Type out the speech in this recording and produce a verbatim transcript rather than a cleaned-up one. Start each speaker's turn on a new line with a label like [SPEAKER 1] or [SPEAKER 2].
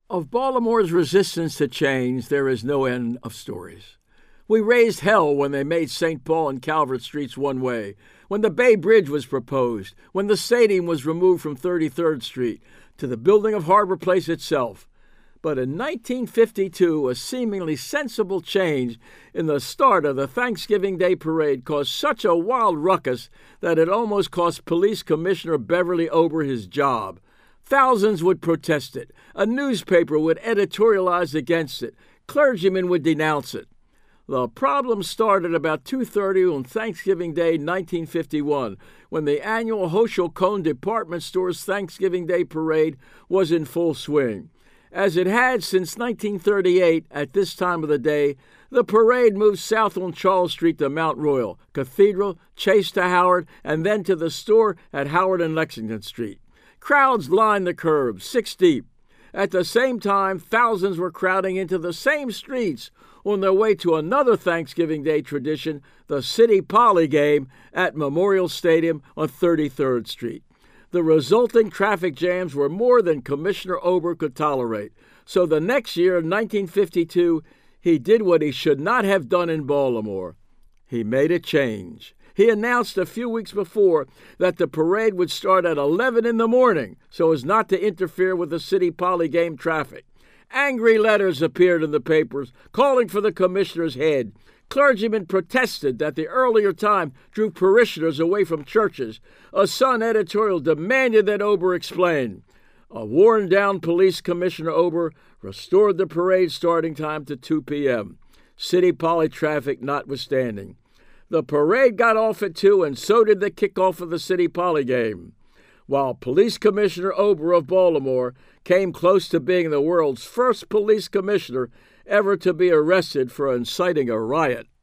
[SPEAKER 1] Of Baltimore's resistance to change, there is no end of stories. We raised hell when they made Saint Paul and Calvert streets one way, when the Bay Bridge was proposed, when the stadium was removed from thirty-third Street, to the building of Harbor Place itself. But in nineteen fifty-two, a seemingly sensible change in the start of the Thanksgiving Day Parade caused such a wild ruckus that it almost cost Police Commissioner Beverly Ober his job. Thousands would protest it. A newspaper would editorialize against it. Clergymen would denounce it. The problem started about two thirty on Thanksgiving Day nineteen fifty-one, when the annual Hochul Cone Department Store's Thanksgiving Day Parade was in full swing. As it had since nineteen thirty-eight, at this time of the day, the parade moved south on Charles Street to Mount Royal, Cathedral, Chase to Howard, and then to the store at Howard and Lexington Street. Crowds lined the curbs, six deep. At the same time, thousands were crowding into the same streets on their way to another Thanksgiving Day tradition, the City Poly game at Memorial Stadium on thirty-third Street. The resulting traffic jams were more than Commissioner Ober could tolerate. So the next year, in nineteen fifty-two, he did what he should not have done in Baltimore. He made a change. He announced a few weeks before that the parade would start at eleven in the morning so as not to interfere with the City Poly game traffic. Angry letters appeared in the papers calling for the commissioner's head. Clergymen protested that the earlier time drew parishioners away from churches. A Sun editorial demanded that Ober explain. A worn-down Police Commissioner Ober restored the parade starting time to two p.m., City Poly traffic notwithstanding. The parade got off at two, and so did the kickoff of the City Poly game. While Police Commissioner Ober of Baltimore came close to being the world's first police commissioner ever to be arrested for inciting a riot.